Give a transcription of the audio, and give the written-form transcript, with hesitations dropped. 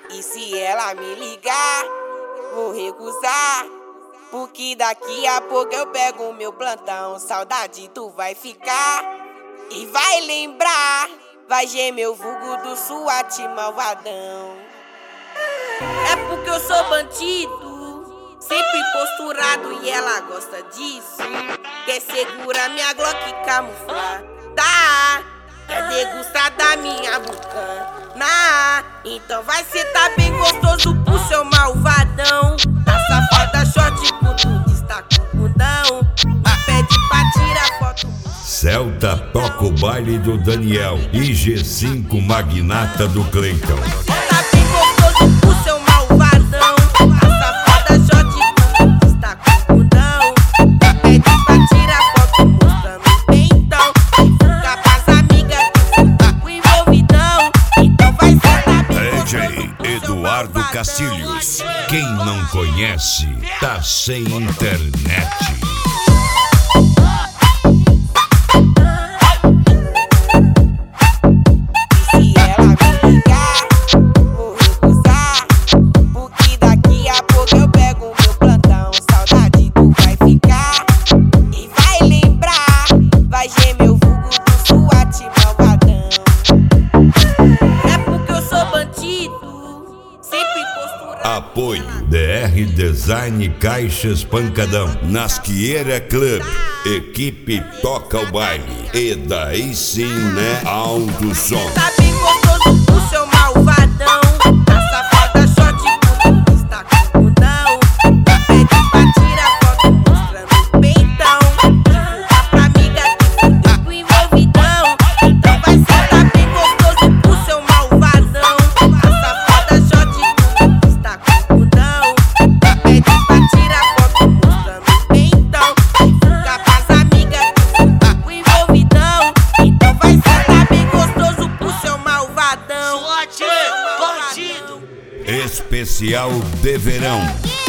E se ela me ligar, vou recusar, porque daqui a pouco eu pego o meu plantão. Saudade tu vai ficar e vai lembrar, vai gemer o vulgo do SWAT malvadão. É porque eu sou bandido, sempre posturado e ela gosta disso. Quer segurar minha Glock camuflada, quer degustar da minha bucana. Então vai sentar bem gostoso pro seu malvadão. Tá safada, short com tudo, está com bundão. Me pede pra tirar foto. Celta toca o baile do Daniel e G5 magnata do Cleiton. Tá bem gostoso pro seu malvadão. Tá safada, short com tudo, está com bundão. Me pede pra tirar foto mostrando o peitão. Fica pras amigas que tá com envolvidão. Então vai sentar bem DJ Eduardo Castilhos. Quem não conhece, tá sem internet. Se ela me ligar, vou recusar, porque daqui a pouco eu pego o meu plantão. Saudade tu vai ficar e vai lembrar, vai gemer o vulgo do SWAT malvadão. É porque eu sou bandido, sempre posturado. Apoio DR Design Caixas Pancadão, Nasqueira Club, equipe toca o baile. E daí sim, né? Alto som. Tá bem gostoso pro seu malvadão. Tá safada, short com tudo, está com bundão. Me pede pra tirar foto mostrando o peitão. Divulga pra amiga que fudeu com envolvidão. Então vai sentar bem gostoso pro seu malvadão. Tá safada, short com tudo, está com bundão. Me pede pra tirar foto mostrando o peitão. Divulga pras amigas que fudeu com envolvidão. Então vai sentar bem gostoso pro seu malvadão. SWAT, bandido. Especial de verão.